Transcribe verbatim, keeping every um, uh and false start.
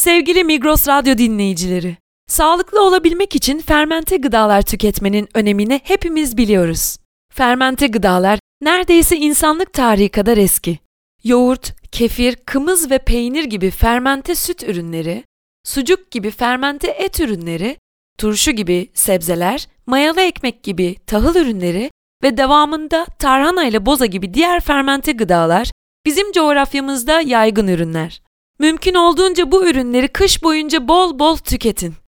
Sevgili Migros Radyo dinleyicileri, sağlıklı olabilmek için fermente gıdalar tüketmenin önemini hepimiz biliyoruz. Fermente gıdalar neredeyse insanlık tarihi kadar eski. Yoğurt, kefir, kımız ve peynir gibi fermente süt ürünleri, sucuk gibi fermente et ürünleri, turşu gibi sebzeler, mayalı ekmek gibi tahıl ürünleri ve devamında tarhana ile boza gibi diğer fermente gıdalar bizim coğrafyamızda yaygın ürünler. Mümkün olduğunca bu ürünleri kış boyunca bol bol tüketin.